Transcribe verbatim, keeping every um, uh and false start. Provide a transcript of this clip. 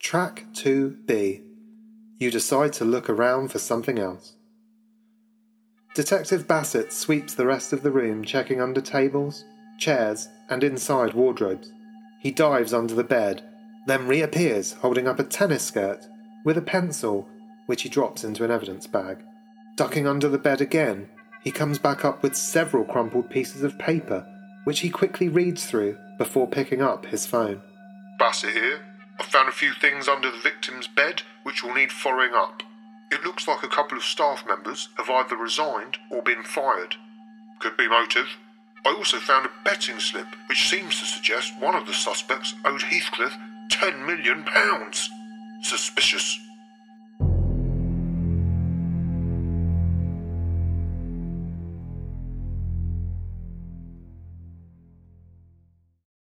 Track two B. You decide to look around for something else. Detective Bassett sweeps the rest of the room, checking under tables, chairs, and inside wardrobes. He dives under the bed, then reappears holding up a tennis skirt with a pencil, which he drops into an evidence bag. Ducking under the bed again, he comes back up with several crumpled pieces of paper, which he quickly reads through before picking up his phone. Bassett here. I've found a few things under the victim's bed which will need following up. It looks like a couple of staff members have either resigned or been fired. Could be motive. I also found a betting slip which seems to suggest one of the suspects owed Heathcliff ten million pounds. Suspicious.